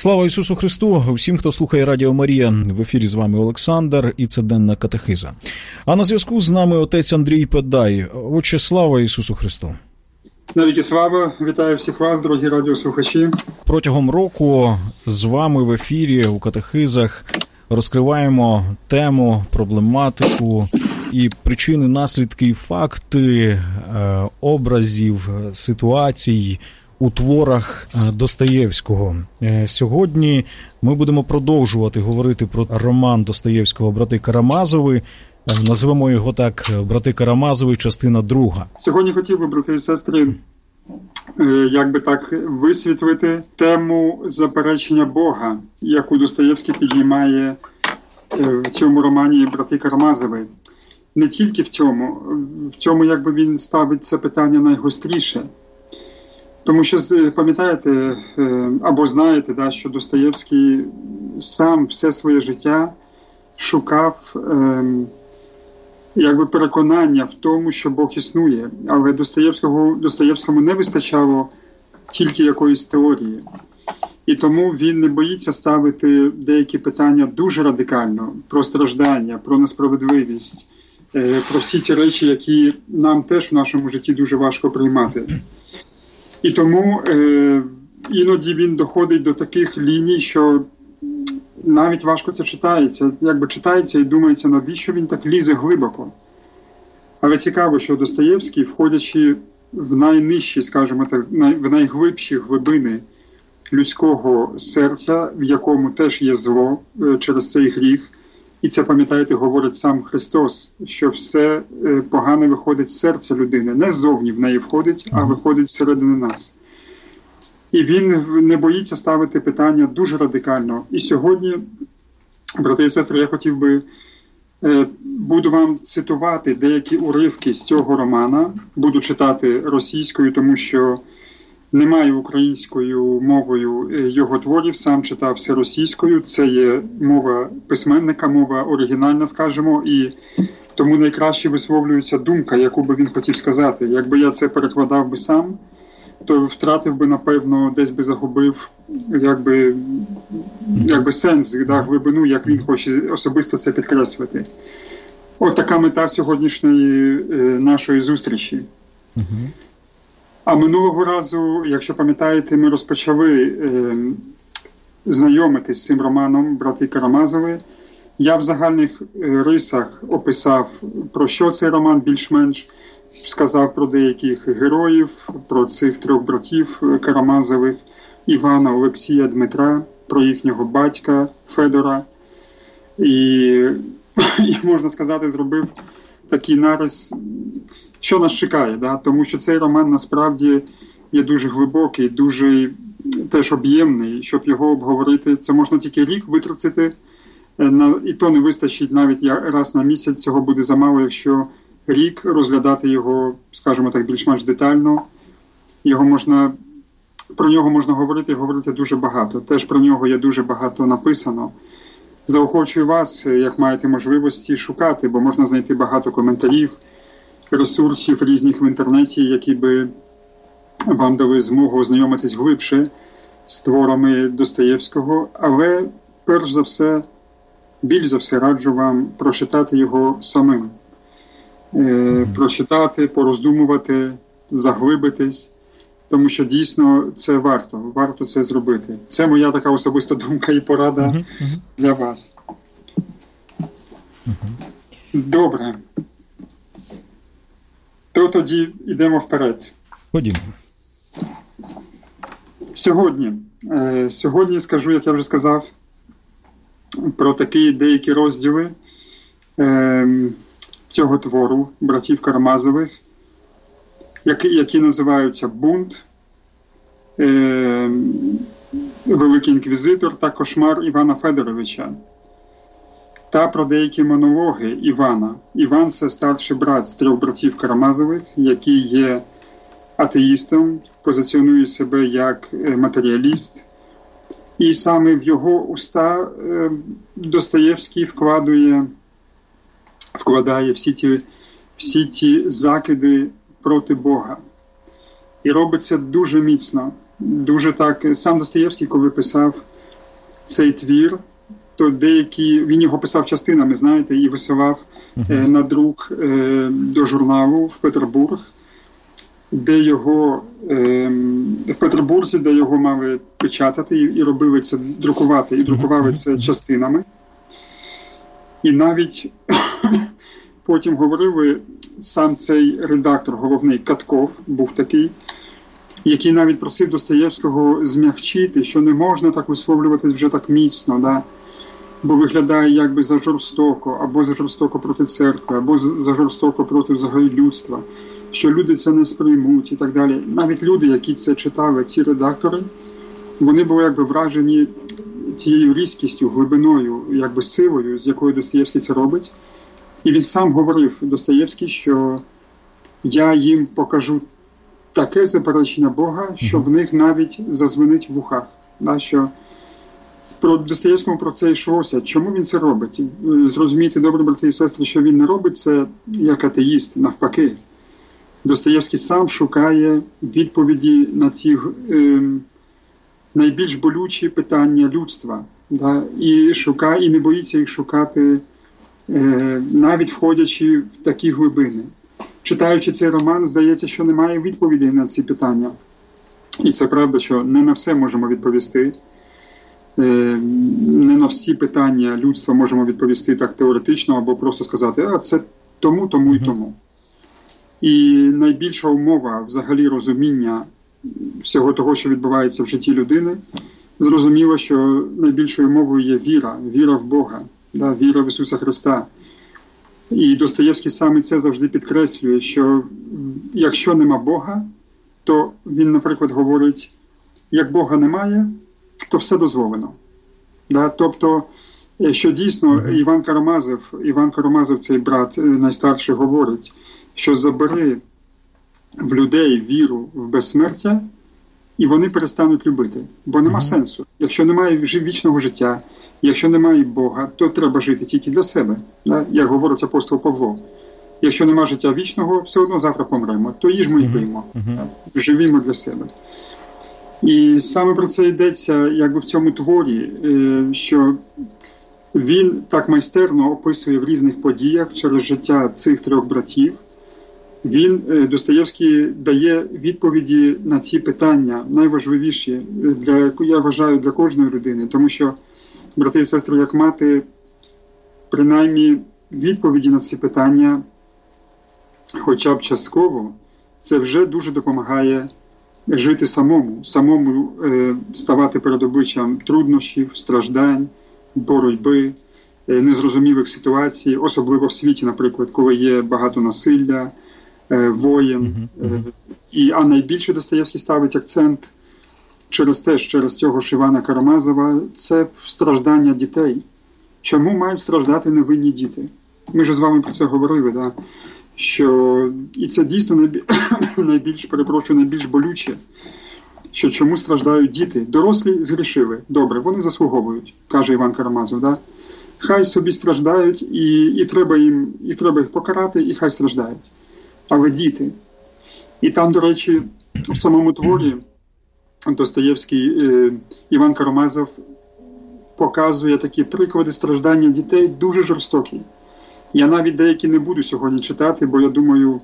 Слава Ісусу Христу! Всім, хто слухає Радіо Марія, в ефірі з вами Олександр, і це Денна Катехиза. А на зв'язку з нами отець Андрій Педай. Отче, слава Ісусу Христу! Навіки слава! Вітаю всіх вас, дорогі радіослухачі! Протягом року з вами в ефірі у Катехизах розкриваємо тему, проблематику і причини, наслідки і факти образів, ситуацій у творах Достоєвського. Сьогодні ми будемо продовжувати говорити про роман Достоєвського «Брати Карамазови». Назвемо його так «Брати Карамазови. Частина 2». Сьогодні хотів би, брати і сестри, висвітлити тему заперечення Бога, яку Достоєвський піднімає в цьому романі «Брати Карамазови». Не тільки в цьому він ставить це питання найгостріше. Тому що, пам'ятаєте, або знаєте, що Достоєвський сам все своє життя шукав переконання в тому, що Бог існує. Але Достоєвському не вистачало тільки якоїсь теорії. І тому він не боїться ставити деякі питання дуже радикально про страждання, про несправедливість, про всі ті речі, які нам теж в нашому житті дуже важко приймати. І тому іноді він доходить до таких ліній, що навіть важко це читається. Читається і думається, навіщо він так лізе глибоко. Але цікаво, що Достоєвський, входячи в найнижчі, скажімо так, в найглибші глибини людського серця, в якому теж є зло через цей гріх, і це, пам'ятаєте, говорить сам Христос, що все погане виходить з серця людини. Не ззовні в неї входить, а виходить зсередини нас. І він не боїться ставити питання дуже радикально. І сьогодні, брати і сестри, я хотів би, буду вам цитувати деякі уривки з цього романа. Буду читати російською, тому що немає українською мовою його творів, сам читав все російською. Це є мова письменника, мова оригінальна, скажімо, і тому найкраще висловлюється думка, яку би він хотів сказати. Якби я це перекладав би сам, то втратив би, напевно, десь би загубив сенс, глибину, як він хоче особисто це підкреслити. От така мета сьогоднішньої нашої зустрічі. А минулого разу, якщо пам'ятаєте, ми розпочали знайомитись з цим романом «Брати Карамазови». Я в загальних рисах описав, про що цей роман більш-менш, сказав про деяких героїв, про цих трьох братів Карамазових, Івана, Олексія, Дмитра, про їхнього батька Федора. І можна сказати, зробив такий нарис, що нас чекає, тому що цей роман насправді є дуже глибокий, дуже теж об'ємний. Щоб його обговорити, це можна тільки рік витратити, і то не вистачить навіть раз на місяць, цього буде замало, якщо рік розглядати його, скажімо так, більш-менш детально. Про нього можна говорити дуже багато. Теж про нього є дуже багато написано. Заохочую вас, як маєте можливості, шукати, бо можна знайти багато коментарів, ресурсів різних в інтернеті, які би вам дали змогу ознайомитись глибше з творами Достоєвського. Але, більш за все, раджу вам прочитати його самим. Прочитати, пороздумувати, заглибитись, тому що дійсно це варто це зробити. Це моя така особиста думка і порада для вас. Добре. То тоді йдемо вперед. Ходімо. Сьогодні скажу, як я вже сказав, про такі деякі розділи цього твору братів Карамазових, які називаються «Бунт», «Великий інквізитор» та «Кошмар Івана Федоровича». Та про деякі монологи Івана. Іван – це старший брат з трьох братів Карамазових, який є атеїстом, позиціонує себе як матеріаліст. І саме в його уста Достоєвський вкладає всі ті закиди проти Бога. І робиться дуже міцно, дуже так. Сам Достоєвський, коли писав цей твір, то він його писав частинами, знаєте, і висилав на друк до журналу в Петербург, де його в Петербурзі, де його мали печатати і робили це, друкувати, і друкували це частинами. І навіть потім говорили, сам цей редактор головний Катков був такий, який навіть просив Достоєвського змягчити, що не можна так висловлюватись вже так міцно, да? Бо виглядає якби за жорстоко, або за жорстоко проти церкви, або за жорстоко проти взагалі людства, що люди це не сприймуть і так далі. Навіть люди, які це читали, ці редактори, вони були якби вражені тією різкістю, глибиною, якби силою, з якою Достоєвський це робить. І він сам говорив, Достоєвський, що я їм покажу таке заперечення Бога, що в них навіть зазвенить в ухах. Да, що про Достоєвському про це йшлося. Чому він це робить? Зрозумійте, добре, брати і сестри, що він не робить це як атеїст, навпаки. Достоєвський сам шукає відповіді на ці найбільш болючі питання людства. Да, і не боїться їх шукати, навіть входячи в такі глибини. Читаючи цей роман, здається, що немає відповідей на ці питання. І це правда, що не на все можемо відповісти. Не на всі питання людства можемо відповісти так теоретично, або просто сказати, це тому, тому і тому. І найбільша умова взагалі розуміння всього того, що відбувається в житті людини, зрозуміло, що найбільшою умовою є віра, віра в Бога, да, віра в Ісуса Христа. І Достоєвський саме це завжди підкреслює, що якщо нема Бога, то він, наприклад, говорить, як Бога немає, то все дозволено. Да? Тобто, що дійсно Іван Карамазов, цей брат найстарший, говорить, що забери в людей віру в безсмертя, і вони перестануть любити. Бо нема сенсу. Якщо немає вічного життя, якщо немає Бога, то треба жити тільки для себе. Да? Як говорить апостол Павло. Якщо нема життя вічного, все одно завтра помремо. То їжмо і пиймо. Живімо для себе. І саме про це йдеться якби в цьому творі, що він так майстерно описує в різних подіях через життя цих трьох братів. Достоєвський дає відповіді на ці питання, найважливіші, я вважаю, для кожної людини. Тому що, брати і сестри, як мати, принаймні, відповіді на ці питання, хоча б частково, це вже дуже допомагає жити самому ставати перед обличчям труднощів, страждань, боротьби, незрозумілих ситуацій, особливо в світі, наприклад, коли є багато насилля, воєн. А найбільше Достоєвський ставить акцент через цього ж Івана Карамазова, це страждання дітей. Чому мають страждати невинні діти? Ми ж з вами про це говорили, да? Що і це дійсно найбільш болюче, що чому страждають діти. Дорослі згрішили. Добре, вони заслуговують, каже Іван Карамазов. Да? Хай собі страждають, і треба їх покарати, і хай страждають. Але діти. І там, до речі, в самому творі Достоєвський, Іван Карамазов показує такі приклади страждання дітей дуже жорстокі. Я навіть деякі не буду сьогодні читати, бо я думаю,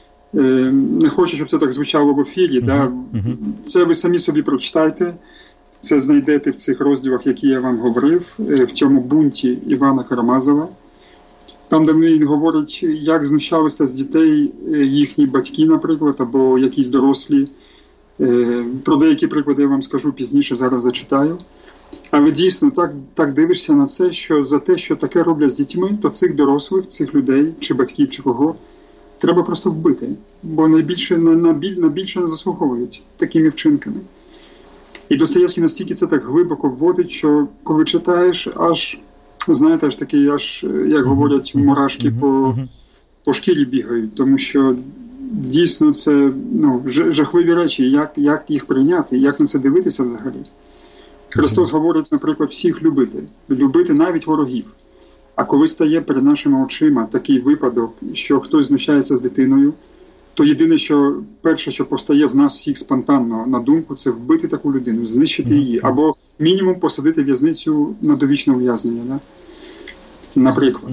не хочу, щоб це так звучало в ефірі. Да? Це ви самі собі прочитайте, це знайдете в цих розділах, які я вам говорив, в цьому бунті Івана Карамазова. Там, де він говорить, як знущалися з дітей їхні батьки, наприклад, або якісь дорослі. Про деякі приклади я вам скажу пізніше, зараз зачитаю. Але дійсно так дивишся на це, що за те, що таке роблять з дітьми, то цих дорослих, цих людей, чи батьків, чи кого, треба просто вбити. Бо найбільше не заслуговують такими вчинками. І Достоєвський настільки це так глибоко вводить, що коли читаєш, аж такі, як говорять, мурашки по шкірі бігають. Тому що дійсно це жахливі речі, як їх прийняти, як на це дивитися взагалі. Христос говорить, наприклад, всіх любити навіть ворогів. А коли стає перед нашими очима такий випадок, що хтось знущається з дитиною, то єдине, що перше, що повстає в нас всіх спонтанно на думку, це вбити таку людину, знищити її, або мінімум посадити в'язницю на довічне ув'язнення, да? Наприклад.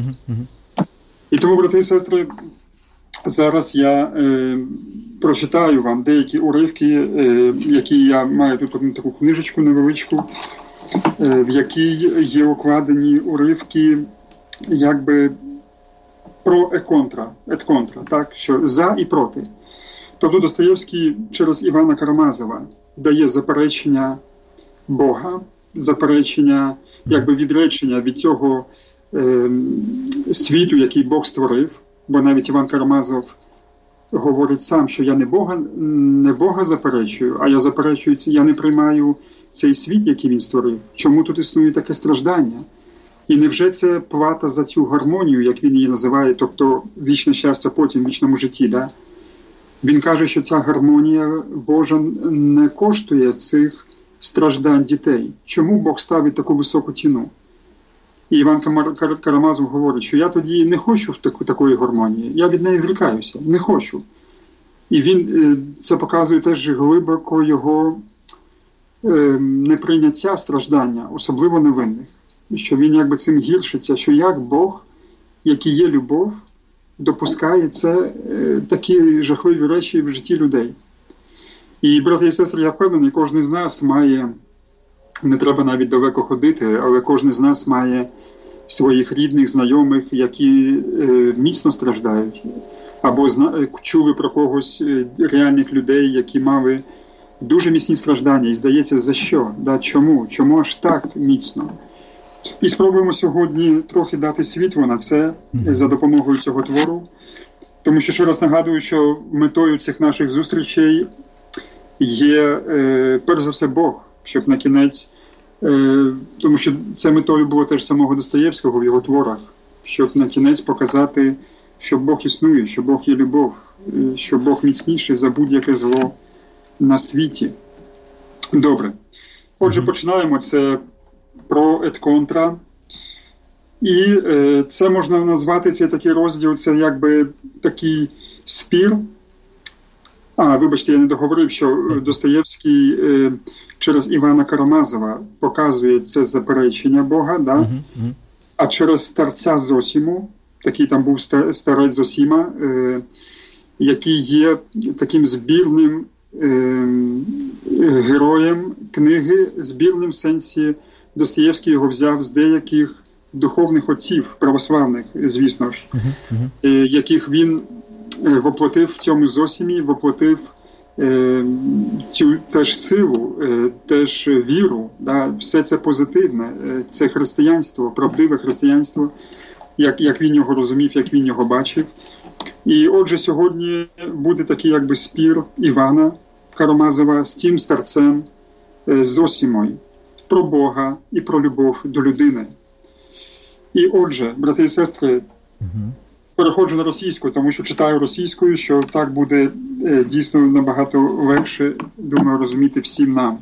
І тому, брати і сестри, зараз я прочитаю вам деякі уривки, які я маю тут одну таку книжечку невеличку, в якій є укладені уривки якби про et-контра, так, що за і проти. Тобто Достоєвський через Івана Карамазова дає заперечення Бога, заперечення, якби відречення від цього світу, який Бог створив, бо навіть Іван Карамазов говорить сам, що я не Бога заперечую, а я заперечую, я не приймаю цей світ, який він створив. Чому тут існує таке страждання? І невже це плата за цю гармонію, як він її називає, тобто вічне щастя потім, в вічному житті, да? Він каже, що ця гармонія Божа не коштує цих страждань дітей. Чому Бог ставить таку високу ціну? І Іван Карамазов говорить, що я тоді не хочу такої гармонії, я від неї зрікаюся, не хочу. І він, це показує теж глибоко його неприйняття страждання, особливо невинних. Що він якби цим гіршиться, що як Бог, який є любов, допускає це такі жахливі речі в житті людей. І, брати і сестри, я впевнений, кожен з нас має, не треба навіть далеко ходити, але кожен з нас має своїх рідних, знайомих, які міцно страждають. Або чули про когось реальних людей, які мали дуже міцні страждання. І здається, за що? Да, чому? Чому аж так міцно? І спробуємо сьогодні трохи дати світло на це за допомогою цього твору. Тому що ще раз нагадую, що метою цих наших зустрічей є, перш за все, Бог, щоб на кінець, тому що це метою було теж самого Достоєвського в його творах, щоб на кінець показати, що Бог існує, що Бог є любов, що Бог міцніший за будь-яке зло на світі. Добре. Отже, починаємо це про et-контра. І це можна назвати, цей такий розділ, це якби такий спір. Вибачте, я не договорив, що Достоєвський через Івана Карамазова показує це заперечення Бога, да? А через старця Зосіму, такий там був старець Зосіма, який є таким збірним героєм книги, збірним в сенсі Достоєвський його взяв з деяких духовних отців православних, звісно ж, яких він воплотив в цьому Зосімі, воплотив цю теж силу, теж віру, да? Все це позитивне, це християнство, правдиве християнство, як він його розумів, як він його бачив. І отже, сьогодні буде такий якби спір Івана Карамазова з цим старцем Зосімою про Бога і про любов до людини. І отже, брати і сестри, переходжу на російську, тому що читаю російською, що так буде дійсно набагато легше, думаю, розуміти всім нам.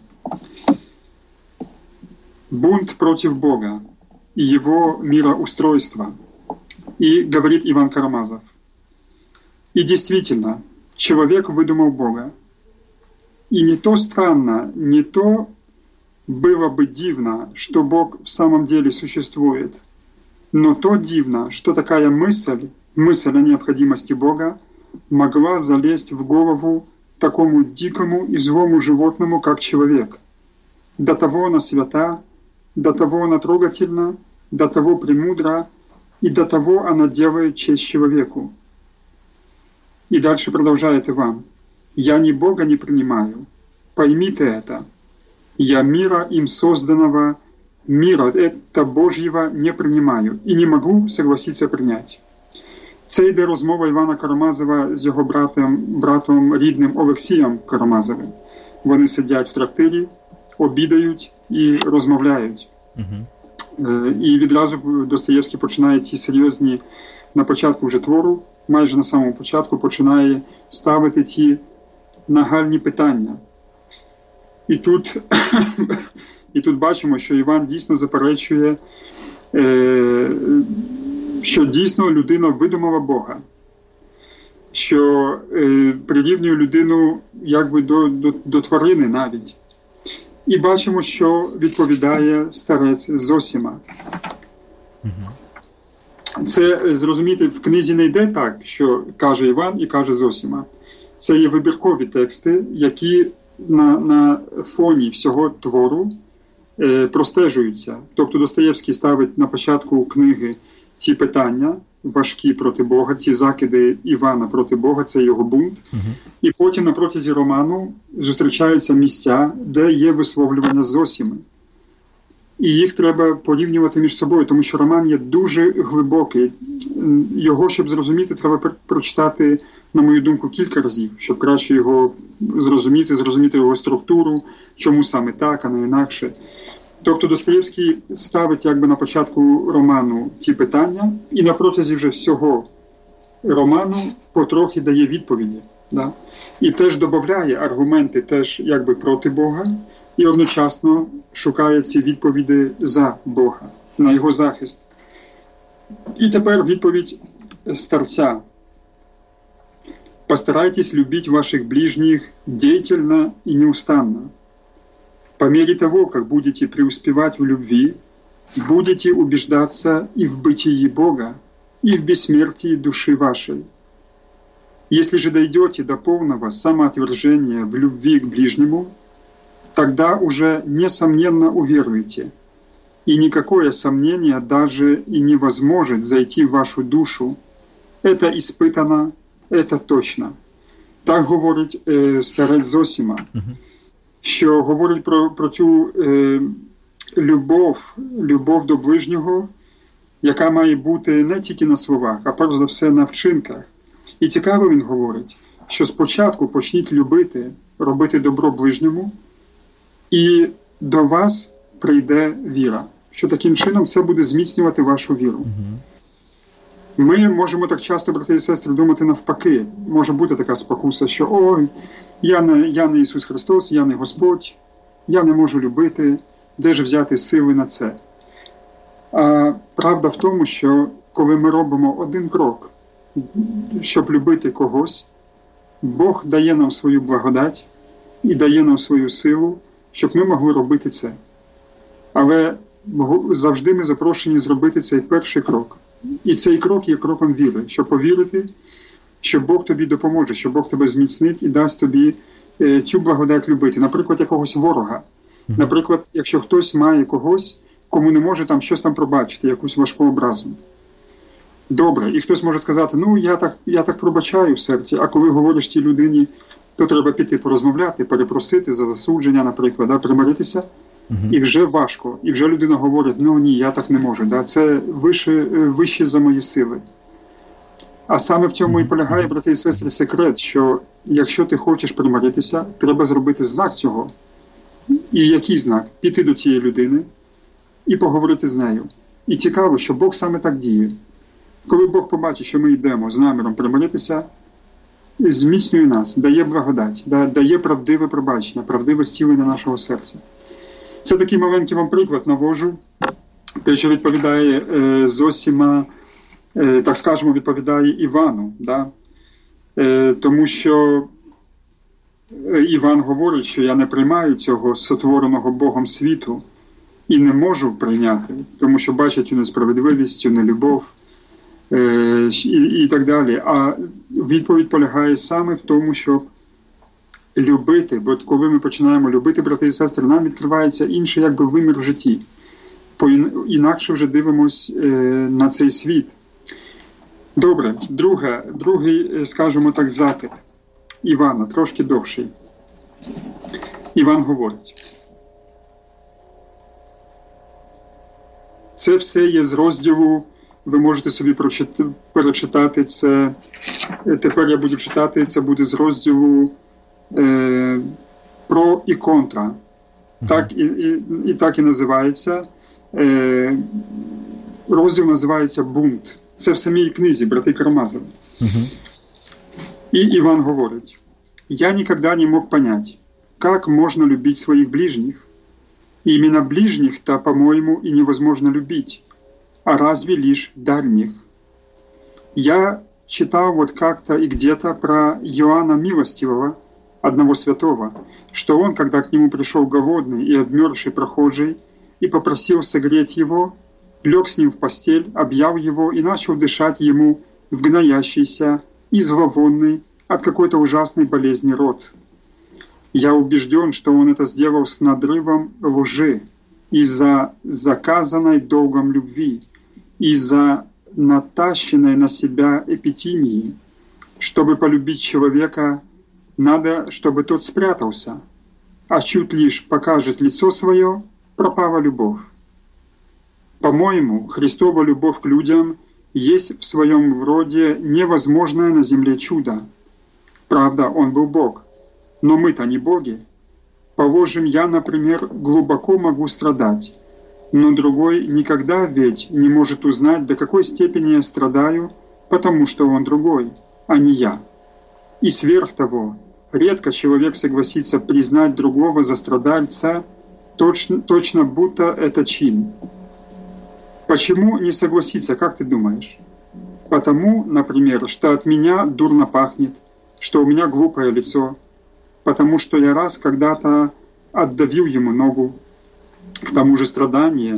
Бунт против Бога и его мироустройства. И говорит Иван Карамазов. И действительно, человек выдумал Бога. И не то странно, не то было бы дивно, что Бог в самом деле существует, но то дивно, что такая мысль о необходимости Бога могла залезть в голову такому дикому и злому животному, как человек. До того она свята, до того она трогательна, до того премудра, и до того она делает честь человеку. И дальше продолжает Иван. «Я ни Бога не принимаю, поймите это. Я мира им созданного, мира это Божьего не принимаю и не могу согласиться принять». Це йде розмова Івана Карамазова з його братом рідним Олексієм Карамазовим. Вони сидять в трактирі, обідають і розмовляють. І відразу Достоєвський починає ці серйозні, на початку вже твору, майже на самому початку починає ставити ті нагальні питання. І тут бачимо, що Іван дійсно заперечує, що дійсно людина видумала Бога. що прирівнює людину якби до тварини навіть. І бачимо, що відповідає старець Зосіма. Це, зрозуміти, в книзі не йде так, що каже Іван і каже Зосіма. Це є вибіркові тексти, які на фоні всього твору простежуються. Тобто Достоєвський ставить на початку книги ці питання важкі проти Бога, ці закиди Івана проти Бога, це його бунт. І потім на протязі роману зустрічаються місця, де є висловлювання Зосіми. І їх треба порівнювати між собою, тому що роман є дуже глибокий. Його, щоб зрозуміти, треба прочитати, на мою думку, кілька разів, щоб краще його зрозуміти його структуру, чому саме так, а не інакше. Тобто Достоєвський ставить якби на початку роману ці питання, і на протязі вже всього роману потрохи дає відповіді. Да? І теж додає аргументи теж якби проти Бога, і одночасно шукає ці відповіді за Бога, на його захист. І тепер відповідь старця. «Постарайтесь любить ваших ближних деятельно и неустанно. По мере того, как будете преуспевать в любви, будете убеждаться и в бытии Бога, и в бессмертии души вашей. Если же дойдете до полного самоотвержения в любви к ближнему, тогда уже несомненно уверуете, и никакое сомнение даже и не возможет зайти в вашу душу. Это испытано, это точно». Так говорить старець Зосіма, що говорить про цю любов до ближнього, яка має бути не тільки на словах, а перш за все на вчинках. І цікаво він говорить, що спочатку почніть любити, робити добро ближньому, і до вас прийде віра. Що таким чином це буде зміцнювати вашу віру. Ми можемо так часто, брати і сестри, думати навпаки. Може бути така спокуса, що «Ой, я не Ісус Христос, я не Господь, я не можу любити, де ж взяти сили на це?» А правда в тому, що коли ми робимо один крок, щоб любити когось, Бог дає нам свою благодать і дає нам свою силу, щоб ми могли робити це. Але завжди ми запрошені зробити цей перший крок. І цей крок є кроком віри, щоб повірити, що Бог тобі допоможе, що Бог тебе зміцнить і дасть тобі цю благодать любити. Наприклад, якогось ворога. Наприклад, якщо хтось має когось, кому не може там щось там пробачити, якусь важку образу. Добре, і хтось може сказати, ну я так пробачаю в серці, а коли говориш тій людині, то треба піти порозмовляти, перепросити за засудження, наприклад, примиритися. І вже важко. І вже людина говорить, ну ні, я так не можу. Да? Це вище за мої сили. А саме в цьому і полягає, брати і сестри, секрет, що якщо ти хочеш примиритися, треба зробити знак цього. І який знак? Піти до цієї людини і поговорити з нею. І цікаво, що Бог саме так діє. Коли Бог побачить, що ми йдемо з наміром примиритися, зміцнює нас, дає благодать, дає правдиве пробачення, правдиве зцілення нашого серця. Це такий маленький вам приклад навожу, те, що відповідає Зосіма, так скажемо, відповідає Івану. Да? Тому що Іван говорить, що я не приймаю цього сотвореного Богом світу і не можу прийняти, тому що бачать цю несправедливість, цю нелюбов і так далі. А відповідь полягає саме в тому, щоб любити, бо коли ми починаємо любити, брати і сестри, нам відкривається інший якби вимір в житті. Інакше вже дивимось на цей світ. Добре, другий, скажімо так, закид Івана, трошки довший. Іван говорить. Це все є з розділу, ви можете собі перечитати це, тепер я буду читати, це буде з розділу про і контра. Так і називається. Розділ називається «Бунт». Це в самій книзі «Брати Карамазовы». И Иван говорит: «Я никогда не мог понять, как можно любить своих ближних. И именно ближних-то, по-моему, и невозможно любить, а разве лишь дальних. Я читал вот как-то и где-то про Иоанна Милостивого, одного святого, что он, когда к нему пришел голодный и обмерзший прохожий и попросил согреть его, лег с ним в постель, объял его и начал дышать ему в гноящийся и зловонный от какой-то ужасной болезни рот. Я убежден, что он это сделал с надрывом лжи, из-за заказанной долгом любви, из-за натащенной на себя эпитимии. Чтобы полюбить человека, надо, чтобы тот спрятался, а чуть лишь покажет лицо свое, пропала любовь. По-моему, Христова любовь к людям есть в своем роде невозможное на земле чудо. Правда, Он был Бог, но мы-то не боги. Положим, я, например, глубоко могу страдать, но другой никогда ведь не может узнать, до какой степени я страдаю, потому что он другой, а не я. И сверх того, редко человек согласится признать другого за страдальца, точно будто это чин. Почему не согласиться, как ты думаешь? Потому, например, что от меня дурно пахнет, что у меня глупое лицо, потому что я раз когда-то отдавил ему ногу. К тому же страдание,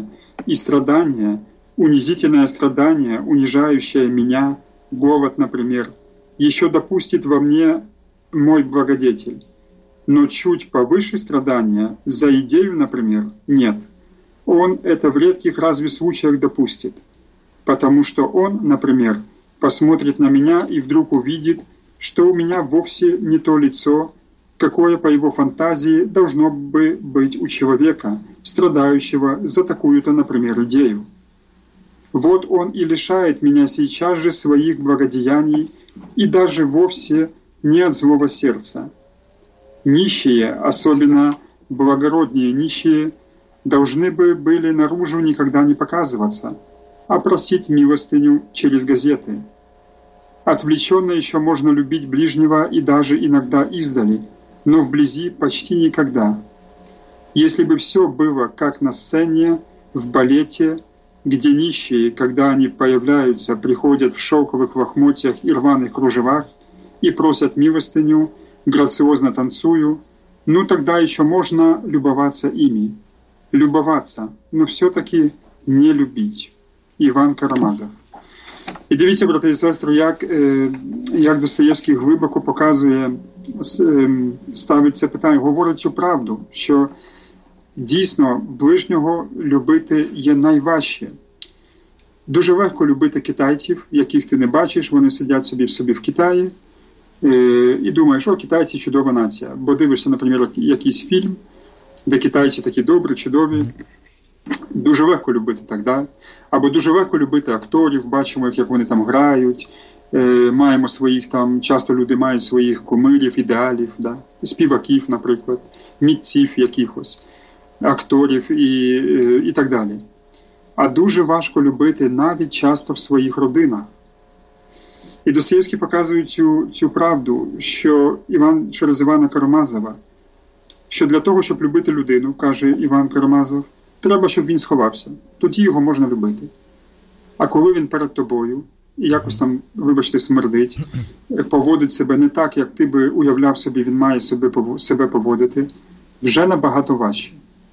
унизительное страдание, унижающее меня, голод, например, еще допустит во мне мой благодетель. Но чуть повыше страдания, за идею, например, нет. Он это в редких разве случаях допустит, потому что он, например, посмотрит на меня и вдруг увидит, что у меня вовсе не то лицо, какое по его фантазии должно бы быть у человека, страдающего за такую-то, например, идею. Вот он и лишает меня сейчас же своих благодеяний и даже вовсе не от злого сердца. Нищие, особенно благороднее нищие, должны бы были наружу никогда не показываться, а просить милостыню через газеты. Отвлеченно еще можно любить ближнего и даже иногда издали, но вблизи почти никогда. Если бы все было как на сцене, в балете, где нищие, когда они появляются, приходят в шелковых лохмотьях и рваных кружевах и просят милостыню, грациозно танцую, ну тогда еще можно любоваться ими. Любоваться, но все-таки не любить. Іван Карамазов. І дивіться, брати і сестри, як Достоєвський глибоко показує, ставить це питання, говорить цю правду, що дійсно ближнього любити є найважче. Дуже легко любити китайців, яких ти не бачиш, вони сидять собі в Китаї, і думаєш, о, китайці чудова нація. Бо дивишся, наприклад, якийсь фільм, де китайці такі добрі, чудові. Дуже легко любити так, да? Або дуже легко любити акторів, бачимо, як вони там грають, маємо своїх там, часто люди мають своїх кумирів, ідеалів, да? Співаків, наприклад, митців якихось, акторів і так далі. А дуже важко любити навіть часто в своїх родинах. І Достоєвський показує цю правду, що через Івана Карамазова, що для того, щоб любити людину, каже Іван Карамазов, треба, щоб він сховався. Тоді його можна любити. А коли він перед тобою, і якось там, вибачте, смердить, поводить себе не так, як ти би уявляв собі, він має себе поводити, вже набагато важче.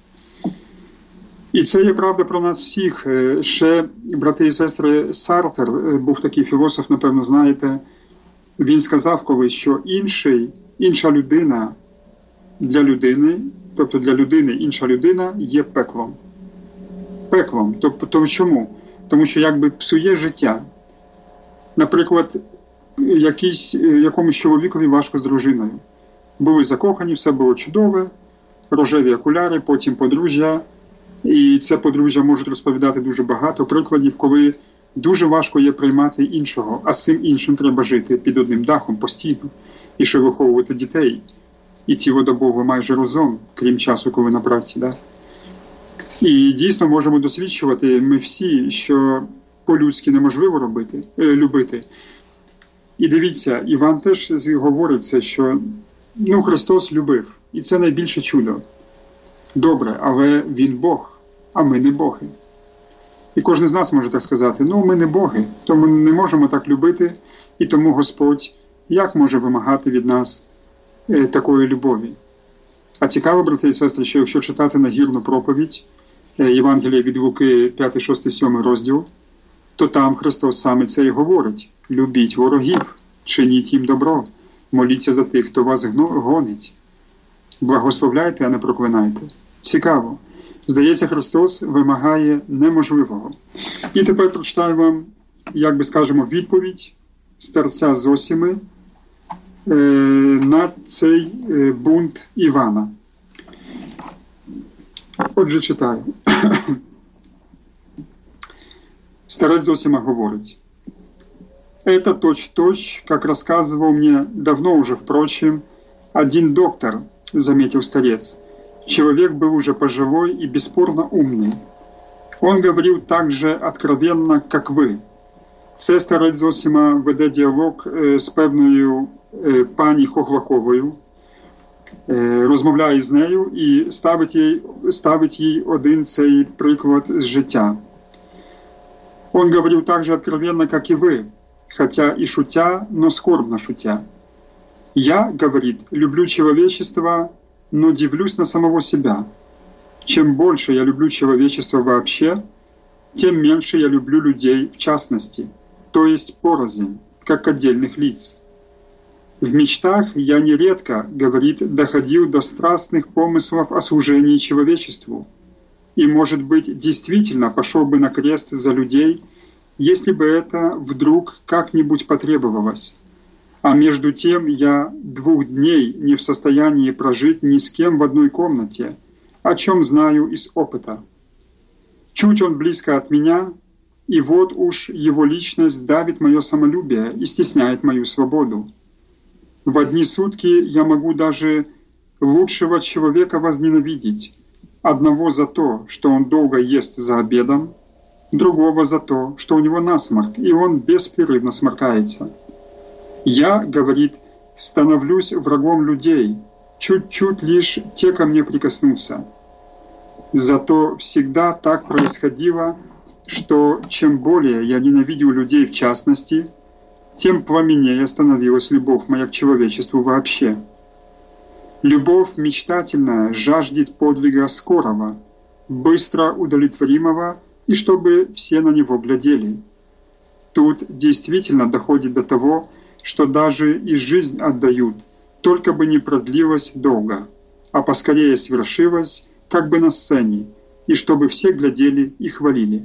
І це є правда про нас всіх. Ще, брати і сестри, Сартер, був такий філософ, напевно, знаєте, він сказав колись, що інша людина для людини, тобто для людини інша людина є пеклом. Пеклом. Тобто чому? Тому що якби псує життя. Наприклад, якомусь чоловікові важко з дружиною. Були закохані, все було чудове, рожеві окуляри, потім подружжя. І це подружжя можуть розповідати дуже багато прикладів, коли дуже важко є приймати іншого, а з цим іншим треба жити під одним дахом постійно. І ще виховувати дітей. І цілодобово майже разом, крім часу, коли на праці. Да? І дійсно можемо досвідчувати ми всі, що по-людськи неможливо любити. І дивіться, Іван теж говорить це, що Христос любив. І це найбільше чудо. Добре, але Він Бог, а ми не боги. І кожен з нас може так сказати: ну, ми не боги, тому не можемо так любити, і тому Господь як може вимагати від нас такої любові? А цікаво, брати і сестри, що якщо читати нагірну проповідь Євангелія від Луки 5, 6, 7 розділ, то там Христос саме це і говорить: любіть ворогів, чиніть їм добро, моліться за тих, хто вас гонить. Благословляйте, а не проклинайте. Цікаво. Здається, Христос вимагає неможливого. І тепер прочитаю вам, як би скажемо, відповідь старця Зосими на цей бунт Івана. Отже, читаю. Старец Зосима говорит: «Это точь-в-точь, как рассказывал мне давно уже, впрочем, один доктор, — заметил старец. Человек был уже пожилой и бесспорно умный. Он говорил так же откровенно, как вы». Це старець Зосима веде діалог з певною пані Хохлаковою, розмовляє з нею і ставить їй один цей приклад з життя. Он говорил так же откровенно, как и вы, хотя и шутя, но скорбно шутя. «Я, — говорит, — люблю человечество, но дивлюсь на самого себя. Чем больше я люблю человечество вообще, тем меньше я люблю людей в частности, то есть порознь, как отдельных лиц. В мечтах я нередко, — говорит, — доходил до страстных помыслов о служении человечеству, и, может быть, действительно пошел бы на крест за людей, если бы это вдруг как-нибудь потребовалось. А между тем я 2 дней не в состоянии прожить ни с кем в одной комнате, о чем знаю из опыта. Чуть он близко от меня, и вот уж его личность давит мое самолюбие и стесняет мою свободу. В одни сутки я могу даже лучшего человека возненавидеть, одного за то, что он долго ест за обедом, другого за то, что у него насморк, и он беспрерывно сморкается. Я, — говорит, — становлюсь врагом людей, чуть-чуть лишь те ко мне прикоснутся. Зато всегда так происходило, что чем более я ненавидел людей в частности, тем пламеннее становилась любовь моя к человечеству вообще. Любовь мечтательная жаждет подвига скорого, быстро удовлетворимого, и чтобы все на него глядели. Тут действительно доходит до того, что даже и жизнь отдают, только бы не продлилась долго, а поскорее свершилась, как бы на сцене, и чтобы все глядели и хвалили».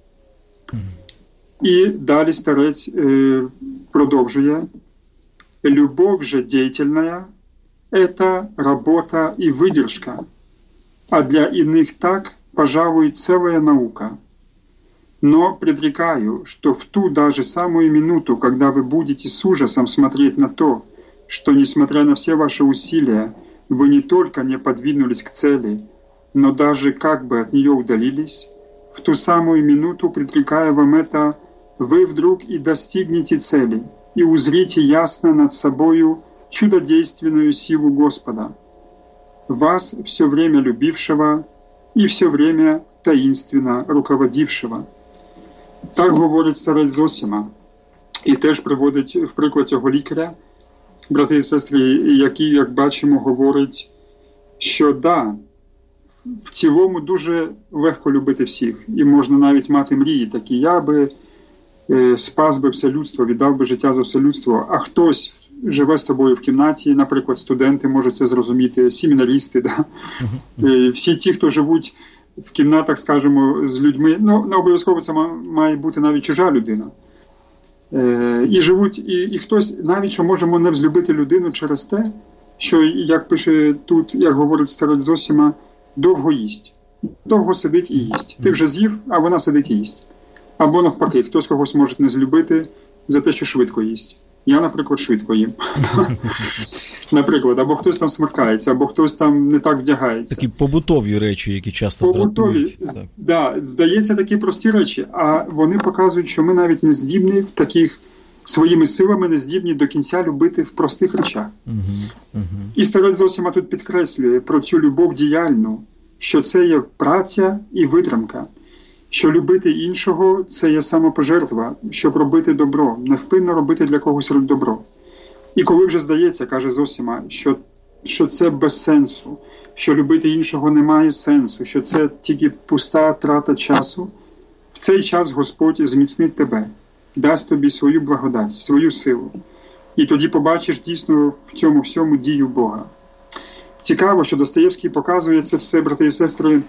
І далі старець продовжує: «Любовь же деятельная — это работа и выдержка, а для иных так, пожалуй, целая наука. Но предрекаю, что в ту даже самую минуту, когда вы будете с ужасом смотреть на то, что, несмотря на все ваши усилия, вы не только не подвинулись к цели, но даже как бы от нее удалились, в ту самую минуту, предрекая вам это, вы вдруг и достигнете цели, и узрите ясно над собою чудодейственную силу Господа, вас все время любившего и все время таинственно руководившего». Так говорить старець Зосима. І теж приводить в приклад цього лікаря, брати і сестри, який, як бачимо, говорить, що да, в цілому дуже легко любити всіх. І можна навіть мати мрії такі: я би спас би все людство, віддав би життя за все людство. А хтось живе з тобою в кімнаті, наприклад, студенти можуть це зрозуміти, семінаристи, да? Всі ті, хто живуть в кімнатах, скажімо, з людьми, ну, не обов'язково це має бути навіть чужа людина. І живуть, і хтось навіть, що можемо не взлюбити людину через те, що, як пише тут, як говорить старець Зосима, довго їсть. Довго сидить і їсть. Ти вже з'їв, а вона сидить і їсть. Або навпаки, хтось когось може не злюбити за те, що швидко їсть. Я, наприклад, швидко їм. Наприклад, або хтось там смеркається, або хтось там не так вдягається. Такі побутові речі, які часто дратують. Да, здається, такі прості речі, а вони показують, що ми навіть не здібні в таких, своїми силами не здібні до кінця любити в простих речах. І старець Зосима тут підкреслює про цю любов діяльну, що це є праця і витримка. що любити іншого – це є самопожертва, щоб робити добро, невпинно робити для когось добро. І коли вже здається, каже Зосима, що це без сенсу, що любити іншого не має сенсу, що це тільки пуста трата часу, в цей час Господь зміцнить тебе, дасть тобі свою благодать, свою силу. І тоді побачиш дійсно в цьому всьому дію Бога. Цікаво, що Достоєвський показує це все, брати і сестри,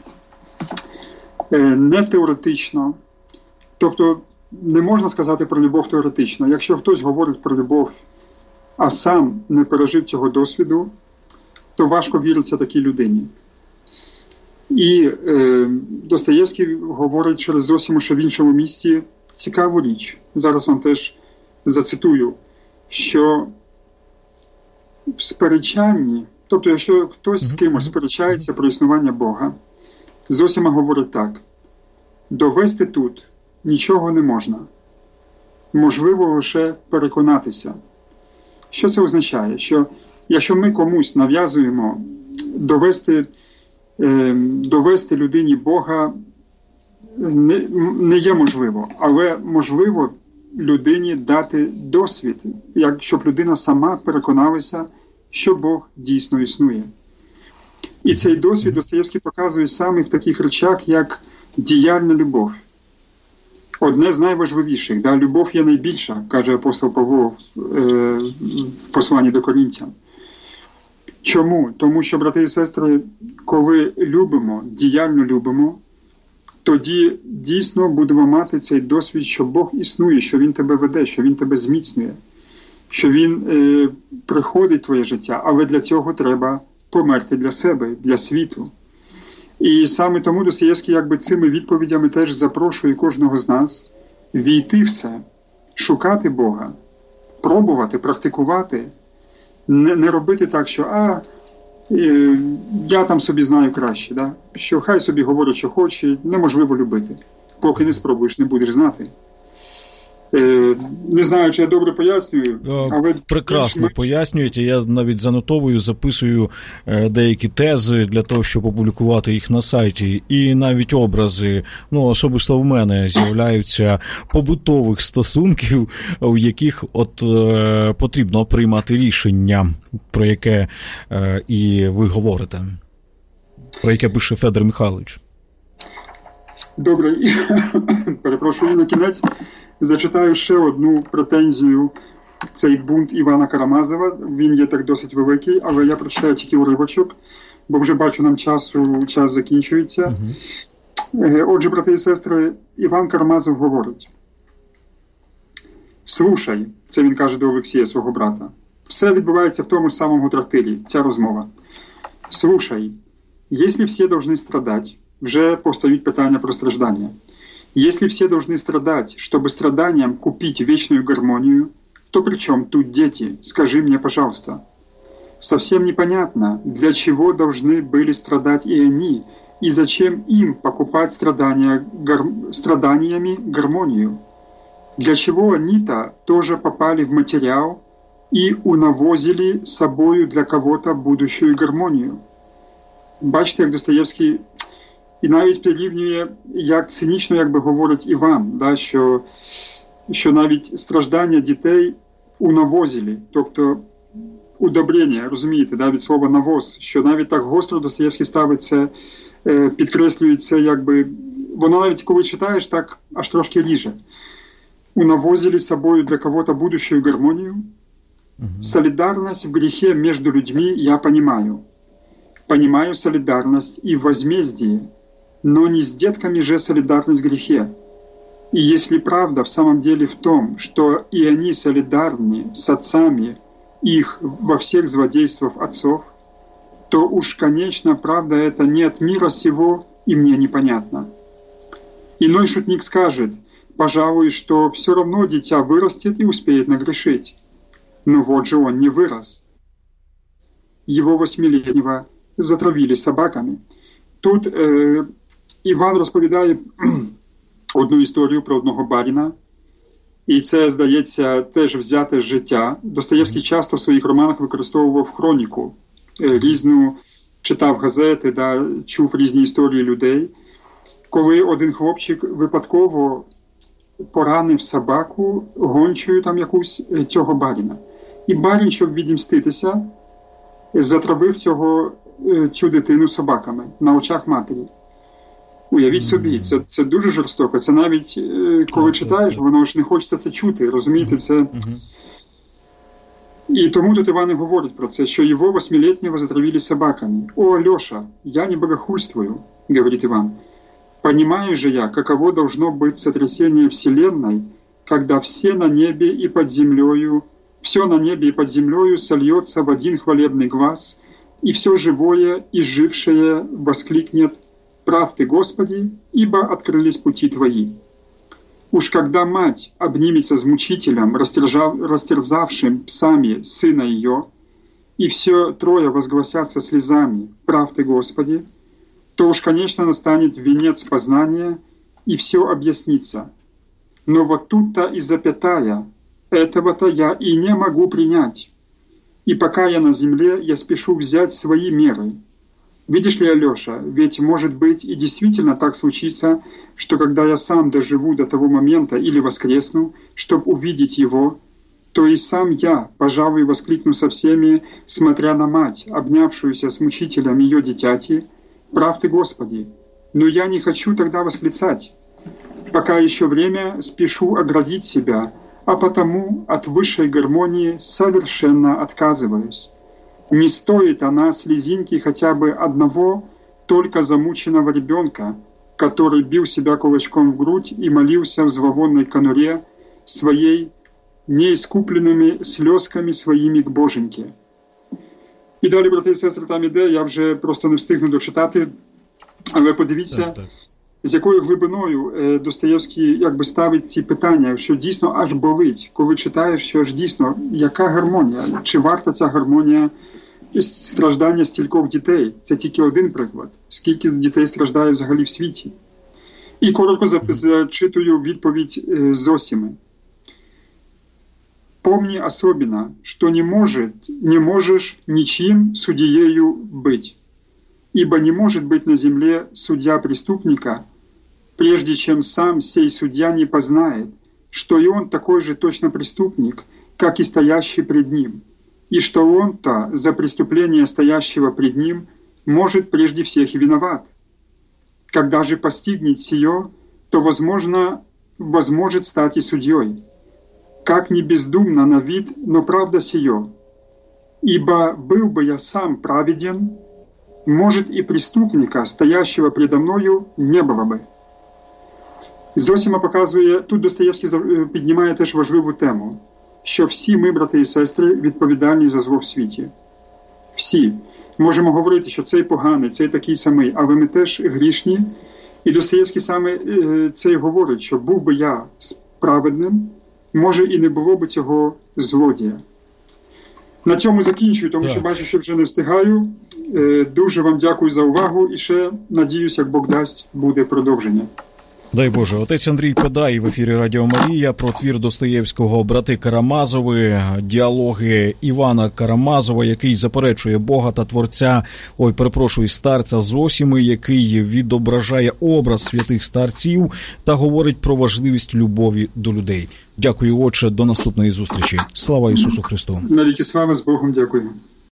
не теоретично. Тобто не можна сказати про любов теоретично. Якщо хтось говорить про любов, а сам не пережив цього досвіду, то важко віриться такій людині. І Достоєвський говорить через Зосиму, що в іншому місті цікаву річ. Зараз вам теж зацитую, що в сперечанні, тобто якщо хтось з кимось сперечається про існування Бога, Зосима говорить так: довести тут нічого не можна. Можливо лише переконатися. Що це означає? Що якщо ми комусь нав'язуємо довести людині Бога, не є можливо, але можливо людині дати досвід, щоб людина сама переконалася, що Бог дійсно існує. І цей досвід Достоєвський показує саме в таких речах, як діяльна любов. Одне з найважливіших. Любов є найбільша, каже апостол Павло в посланні до Коринтян. Чому? Тому що, брати і сестри, коли любимо, діяльно любимо, тоді дійсно будемо мати цей досвід, що Бог існує, що Він тебе веде, що Він тебе зміцнює, що Він приходить в твоє життя, але для цього треба померти для себе, для світу. І саме тому Достоєвський цими відповідями теж запрошує кожного з нас війти в це, шукати Бога, пробувати, практикувати, не робити так, що я там собі знаю краще, що хай собі говорить, що хоче, неможливо любити. Поки не спробуєш, не будеш знати. Не знаю, чи я добре пояснюю, але... Прекрасно пояснюєте. Я навіть занотовую, записую деякі тези для того, щоб опублікувати їх на сайті. І навіть образи, особисто в мене, з'являються побутових стосунків, в яких потрібно приймати рішення, про яке і ви говорите, про яке пише Федір Михайлович. Добре, перепрошую, на кінець зачитаю ще одну претензію, цей бунт Івана Карамазова. Він є так досить великий, але я прочитаю тільки уривочок, бо вже бачу, нам час закінчується. Отже, брати і сестри, Іван Карамазов говорить: «Слушай», це він каже до Олексія, свого брата, все відбувається в тому ж самому трактирі, ця розмова. «Слушай, если все должны страдать», вже постають питання про страждання. Если все должны страдать, чтобы страданием купить вечную гармонию, то при чем тут дети? Скажи мне, пожалуйста. Совсем непонятно, для чего должны были страдать и они, и зачем им покупать страданиями гармонию. Для чего они-то тоже попали в материал и унавозили собою для кого-то будущую гармонию. Бачите, як Достоєвський і навіть прирівнює, як цинічно, говорить Іван, що навіть страждання дітей унавозили, тобто удобрення, розумієте, від слова навоз, що навіть так гостро Достоєвський ставить це, підкреслює це, воно навіть коли читаєш, так аж трошки ріже. Унавозили собою для кого-то будущую гармонию. Солидарность в грехе между людьми я понимаю. Понимаю солидарность и в возмездии, но не с детками же солидарность в грехе. И если правда в самом деле в том, что и они солидарны с отцами их во всех злодействах отцов, то уж, конечно, правда это не от мира сего и мне непонятно. Иной шутник скажет, пожалуй, что все равно дитя вырастет и успеет нагрешить. Но вот же он не вырос. Его 8-летнего затравили собаками. Тут Іван розповідає одну історію про одного баріна, і це, здається, теж взяте з життя. Достоєвський часто в своїх романах використовував хроніку, різну, читав газети, чув різні історії людей. коли один хлопчик випадково поранив собаку гончою там якусь цього баріна. І барін, щоб відімститися, затравив цю дитину собаками на очах матері. Уявіть собі, це дуже жорстоко. Це навіть, коли читаєш, воно ж не хочеться це чути, розумієте? Це... И тому тут Иван и говорит про это, что его 8-летнего затравили собаками. «О, Алеша, я не богохульствую», — говорит Иван. «Понимаю же я, каково должно быть сотрясение Вселенной, когда все на небе и под землею сольется в один хвалебный глас, и все живое и жившее воскликнет: «Прав ты, Господи, ибо открылись пути Твои». Уж когда мать обнимется с мучителем, растерзавшим псами сына ее, и все трое возгласятся слезами: «Прав ты, Господи», то уж, конечно, настанет венец познания, и все объяснится. Но вот тут-то и запятая, этого-то я и не могу принять. И пока я на земле, я спешу взять свои меры. Видишь ли, Алеша, ведь, может быть, и действительно так случится, что когда я сам доживу до того момента или воскресну, чтобы увидеть его, то и сам я, пожалуй, воскликну со всеми, смотря на мать, обнявшуюся с мучителем ее дитяти: «Прав ты, Господи!» Но я не хочу тогда восклицать. Пока еще время, спешу оградить себя, а потому от высшей гармонии совершенно отказываюсь. Не стоит она слезинки хотя бы одного только замученного ребенка, который бил себя кулачком в грудь и молился в зловонной конуре своей неискупленными слезками своїми к Боженьки. І далі, брати і сестри, там іде, я вже просто не встигну дочитати, але подивіться, з якою глибиною Достоєвський якби ставить ці питання, що дійсно аж болить, коли читаєш, що ж дійсно, яка гармонія, чи варта ця гармонія страждання стількох дітей. Це тільки один приклад. Скільки дітей страждає взагалі в світі. І коротко зачитую відповідь Зосими. «Помни особенно, что не можешь ничьим судьею быть, ибо не может быть на земле судья преступника, прежде чем сам сей судья не познает, что и он такой же точно преступник, как и стоящий пред ним, и что он-то за преступление стоящего пред ним может прежде всех и виноват. Когда же постигнет сие, то, возможет стать и судьей. Как не бездумно на вид, но правда сие. Ибо был бы я сам праведен, может и преступника, стоящего предо мною, не было бы». Зосима показує, тут Достоєвський піднімає теж важливу тему, що всі ми, брати і сестри, відповідальні за зло в світі. Всі. Можемо говорити, що цей поганий, цей такий самий, але ми теж грішні. І Достоєвський саме це й говорить, що був би я праведним, може і не було б цього злодія. На цьому закінчую, тому що бачу, що вже не встигаю. Дуже вам дякую за увагу і ще, надіюсь, як Бог дасть, буде продовження. Дай Боже. Отець Андрій Педай в ефірі Радіо Марія про твір Достоєвського «Брати Карамазови», діалоги Івана Карамазова, який заперечує Бога та Творця, старця Зосими, який відображає образ святих старців та говорить про важливість любові до людей. Дякую, Отче, до наступної зустрічі. Слава Ісусу Христу. Навіки слава, з Богом, дякую.